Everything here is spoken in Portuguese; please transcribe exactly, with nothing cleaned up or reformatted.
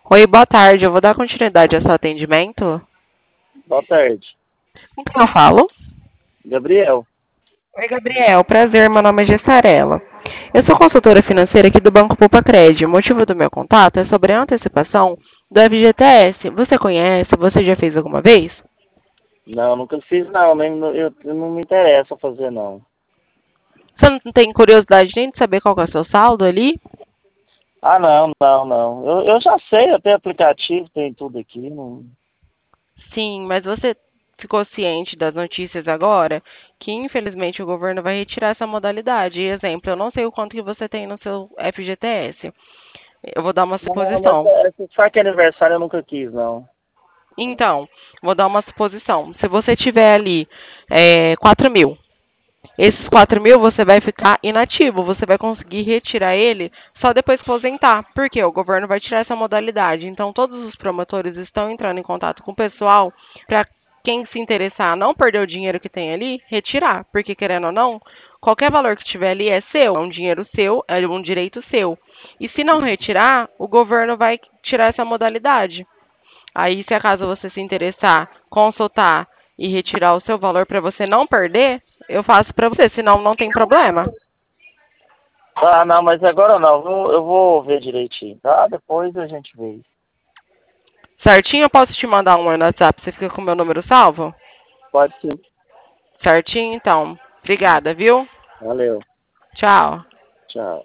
Oi, boa tarde. Eu vou dar continuidade ao seu atendimento. Boa tarde. Com quem eu falo? Gabriel. Oi, Gabriel. Prazer, meu nome é Gessarela. Eu sou consultora financeira aqui do Banco Poupa Cred. O motivo do meu contato é sobre a antecipação do F G T S. Você conhece? Você já fez alguma vez? Não, nunca fiz não, nem, eu, eu não me interessa fazer não. Você não tem curiosidade nem de saber qual que é o seu saldo ali? Ah, não, não, não. Eu, eu já sei, eu tenho aplicativo, tem tudo aqui. Não... Sim, mas você ficou ciente das notícias agora que infelizmente o governo vai retirar essa modalidade. Exemplo, eu não sei o quanto que você tem no seu F G T S. Eu vou dar uma Não, mas suposição. esse saque aniversário eu nunca quis, não. Então, vou dar uma suposição. Se você tiver ali é, quatro mil, esses quatro mil você vai ficar inativo. Você vai conseguir retirar ele só depois que aposentar. Por quê? O governo vai tirar essa modalidade. Então, todos os promotores estão entrando em contato com o pessoal para quem se interessar não perder o dinheiro que tem ali, retirar. Porque, querendo ou não, qualquer valor que tiver ali é seu, é um dinheiro seu, é um direito seu. E se não retirar, o governo vai tirar essa modalidade. Aí, se acaso você se interessar, consultar e retirar o seu valor para você não perder, eu faço para você, senão não tem problema. Ah, não, mas agora não, eu vou, eu vou ver direitinho, tá? Depois a gente vê. Certinho? Eu posso te mandar um no WhatsApp, você fica com o meu número salvo? Pode sim. Certinho, então. Obrigada, viu? Valeu. Tchau. Tchau.